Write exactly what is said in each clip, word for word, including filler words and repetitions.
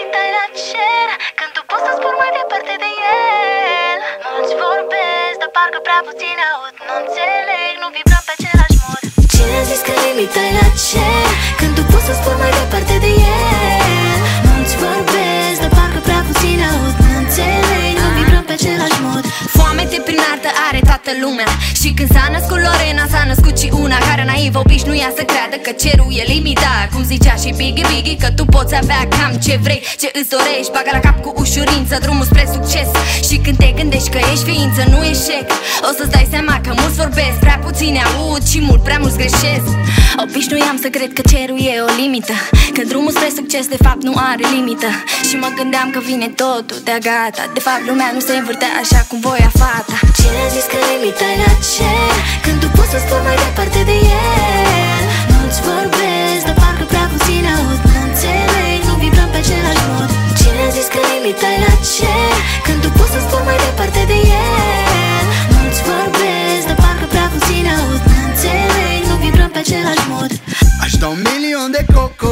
limitai la cer, când tu poți să spui mai departe de el. Mulți vorbesc, dar parcă prea puțin aud. Nu înțeleg, nu vibrăm pe același mod. Cine a zis că limitai la cer, când tu poți să spui mai departe de el. Mulți vorbesc, dar parcă prea puțin aud. Nu înțeleg, nu vibrăm pe același mod. Foamete prin artă are toată lumea. Și când s-a născut Lorena, s-a născut și una care naiv obișnuia să creadă că cerul e limitat. Cum zicea și Biggie Biggie, că tu poți avea cam ce vrei, ce îți dorești. Bagă la cap cu ușurință drumul spre succes. Și când te gândești că ești ființă, nu eșec, o să-ți dai seama că mulți vorbesc, prea puțini aud și mult prea mulți greșesc. Obișnuiam să cred că cerul e o limită, că drumul spre succes de fapt nu are limită. Și mă gândeam că vine totul de-a gata. De fapt lumea nu se învârtea așa cum voia fata. Cine a zis că limitai la cer, când tu poți să spui mai departe de el. Mulți vorbesc, dar parcă prea puțin aud. Nu înțeleg, nu vibrăm pe același mod. Cine a zis că limitai la cer, când tu poți să spui mai departe de el. Mulți vorbesc, dar parcă prea puțin aud. Nu înțeleg, nu vibrăm pe același mod. Aș da un milion de coco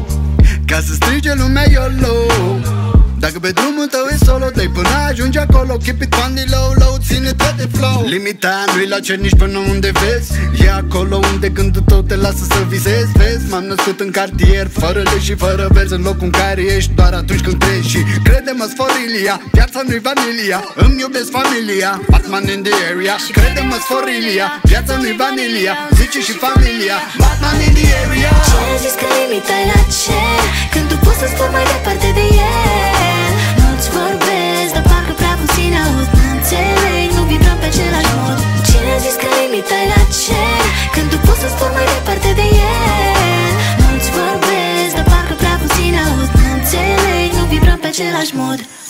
ca să strige lumea YOLO. Dacă pe drumul tău e solo, dai până ajungi acolo. Keep it on the low, low, ține-te de flow. Limita nu-i la cer nici până unde vezi. E acolo unde gândul tău te lasă să visezi. Vezi, m-am născut în cartier, fără lei și fără verzi, în locul în care ești doar atunci când treci. Și crede-mă, sforilia, viața nu-i vanilia. Îmi iubesc familia, Batman in the area. Crede-mă, sforilia, viața nu-i vanilia. Zice și familia, Batman in the area. Cine a zis că limitai la cer, când tu poți să spui mai departe de el. Mulți vorbesc, dar parcă prea puțin aud. Nu înțeleg, nu vibrăm pe același mod. Cine a zis că limitai la cer, când tu poți să spui mai departe de el. Mulți vorbesc, dar parcă prea puțin aud. Nu înțeleg, nu vibrăm pe același mod.